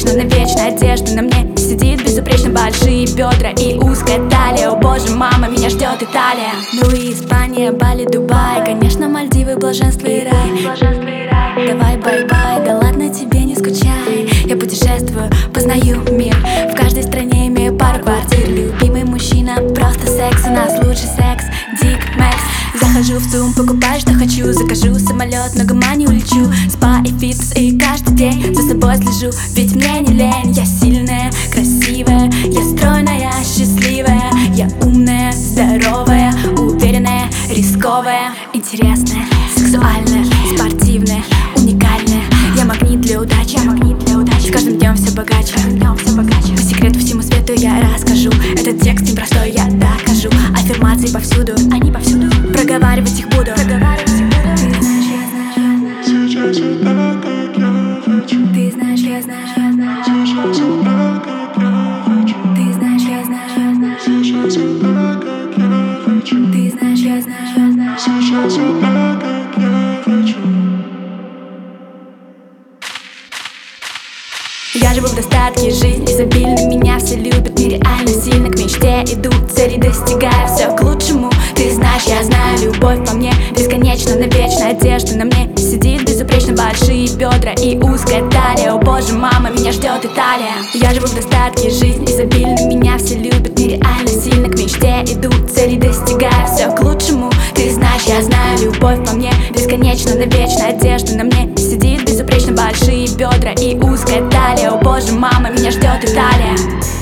бесконечно навечно. Одежда на мне сидит безупречно, большие бедра и узкая талия. О боже, мама, меня ждет Италия. Ну и Испания, Бали, Дубай, конечно, Мальдивы, блаженство и рай. Давай бай-бай, да ладно тебе, не скучай. Я путешествую, познаю мир, в каждой стране имею пару квартир. Любимый мужчина, просто секс, у нас лучший секс, Дик Мэкс. Захожу в ЦУМ, покупаю, что хочу, закажу самолет, на Гамани улечу. Спа и фитнес, и каждый день за собой слежу, ведь мне не лень. Я сильная, красивая, я стройная, счастливая. Я умная, здоровая, уверенная, рисковая, интересная, сексуальная, спортивная, уникальная. Я магнит для удачи, с каждым днем все богаче. По секрету всему свету я расскажу. Этот текст непростой, я докажу. Аффирмации повсюду, они повсюду. Проговаривать их буду. Ты знаешь, я знаю. Сейчас я так, как я хочу. Ты знаешь, я знаю. Сейчас я так, как я хочу. Ты знаешь, я знаю. Сейчас я так, как я хочу. Ты знаешь, я знаю. Сейчас я так, как я хочу. Я живу в достатке, жизнь изобильна, меня все любят нереально сильно. К мечте иду, цели достигаю, все к лучшему. Ты знаешь, я знаю, любовь по мне бесконечно, навечно. Одежда на мне сидит безупречно, большие бедра и узкая талия. О боже, мама, меня ждет Италия. Я живу в достатке, жизнь изобильна, меня все любят нереально сильно. К мечте иду, цели достигаю, все к лучшему. Ты знаешь, я знаю, любовь по мне бесконечно, навечно. Одежда на мне сидит безупречно, большие бедра и узкая талия. О боже, мама, меня ждет Италия.